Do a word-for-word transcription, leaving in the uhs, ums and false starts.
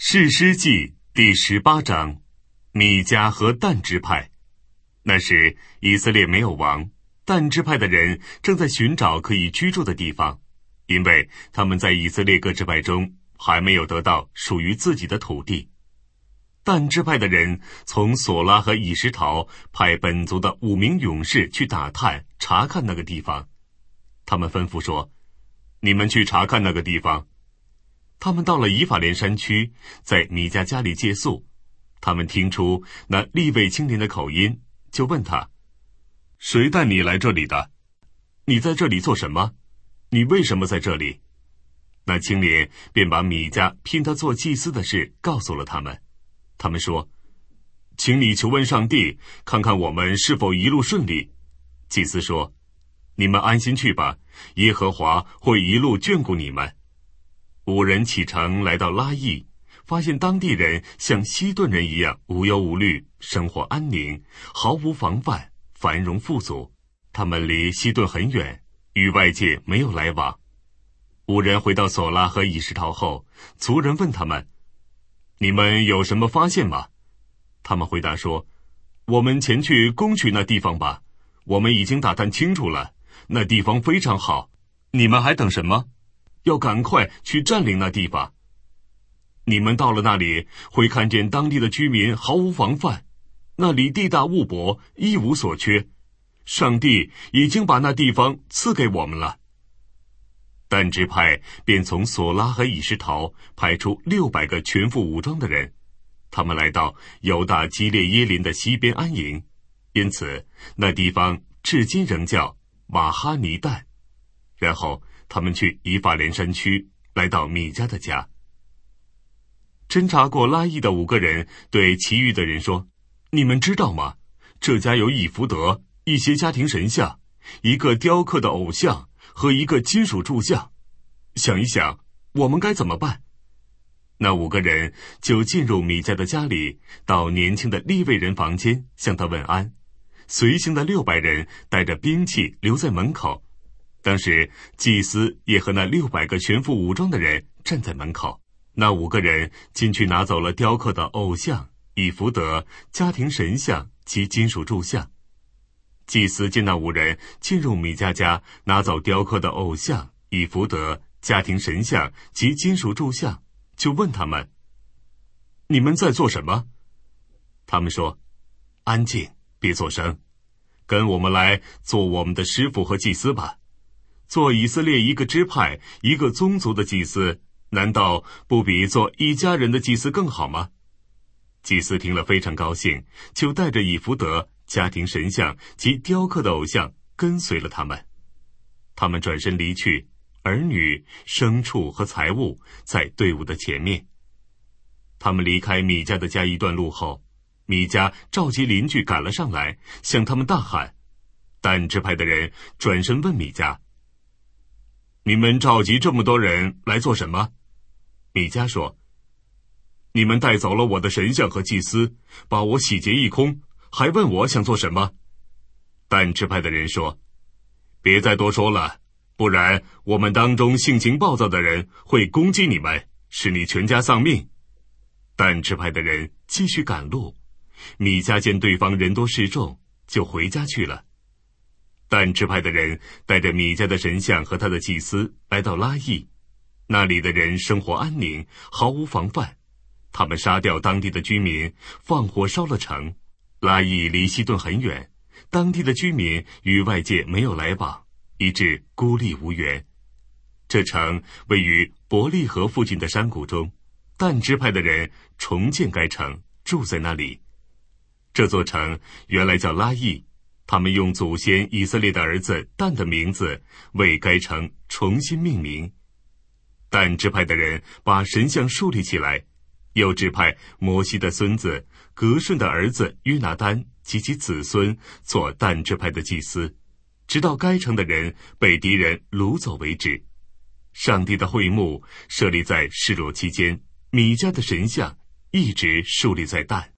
士师记第十八章，米迦和但支派。那时以色列没有王，但支派的人正在寻找可以居住的地方，因为他们在以色列各支派中还没有得到属于自己的土地。但支派的人从索拉和以实陶派本族的五名勇士去打探查看那个地方。他们吩咐说，你们去查看那个地方。他们到了以法莲山区，在米迦家里借宿。他们听出那利未青年的口音，就问他，谁带你来这里的？你在这里做什么？你为什么在这里？那青年便把米迦聘他做祭司的事告诉了他们。他们说，请你求问上帝，看看我们是否一路顺利。祭司说，你们安心去吧，耶和华会一路眷顾你们。五人启程来到拉邑，发现当地人像西顿人一样无忧无虑，生活安宁，毫无防范，繁荣富足。他们离西顿很远，与外界没有来往。五人回到索拉和以实陶后，族人问他们，你们有什么发现吗？他们回答说，我们前去攻取那地方吧，我们已经打探清楚了，那地方非常好，你们还等什么？要赶快去占领那地方。你们到了那里，会看见当地的居民毫无防范，那里地大物博，一无所缺，上帝已经把那地方赐给我们了。但支派便从索拉和以实陶派出六百个全副武装的人，他们来到犹大基列耶林的西边安营，因此那地方至今仍叫马哈尼但。然后他们去以法莲山区，来到米迦的家。侦查过拉邑的五个人对其余的人说，你们知道吗？这家有以弗得，一些家庭神像，一个雕刻的偶像和一个金属柱像。想一想，我们该怎么办？那五个人就进入米迦的家里，到年轻的利未人房间向他问安。随行的六百人带着兵器留在门口。当时祭司也和那六百个全副武装的人站在门口。那五个人进去拿走了雕刻的偶像、以弗得、家庭神像及金属柱像。祭司见那五人进入米迦家，拿走雕刻的偶像、以弗得、家庭神像及金属柱像，就问他们，你们在做什么？他们说，安静，别作声，跟我们来做我们的师傅和祭司吧。做以色列一个支派、一个宗族的祭司，难道不比做一家人的祭司更好吗？祭司听了非常高兴，就带着以弗得、家庭神像及雕刻的偶像跟随了他们。他们转身离去，儿女、牲畜和财物在队伍的前面。他们离开米迦的家一段路后，米迦召集邻居赶了上来，向他们大喊。但支派的人转身问米迦，你们召集这么多人来做什么？米迦说，你们带走了我的神像和祭司，把我洗劫一空，还问我想做什么？但支派的人说，别再多说了，不然我们当中性情暴躁的人会攻击你们，使你全家丧命。但支派的人继续赶路，米迦见对方人多势众，就回家去了。但支派的人带着米迦的神像和他的祭司来到拉邑，那里的人生活安宁，毫无防范。他们杀掉当地的居民，放火烧了城。拉邑离西顿很远，当地的居民与外界没有来往，以致孤立无援。这城位于伯利河附近的山谷中，但支派的人重建该城，住在那里。这座城原来叫拉邑，他们用祖先以色列的儿子但的名字为该城重新命名。但支派的人把神像树立起来，又指派摩西的孙子革顺的儿子约拿单及其子孙做但支派的祭司，直到该城的人被敌人掳走为止。上帝的会幕设立在示罗期间，米迦的神像一直树立在但。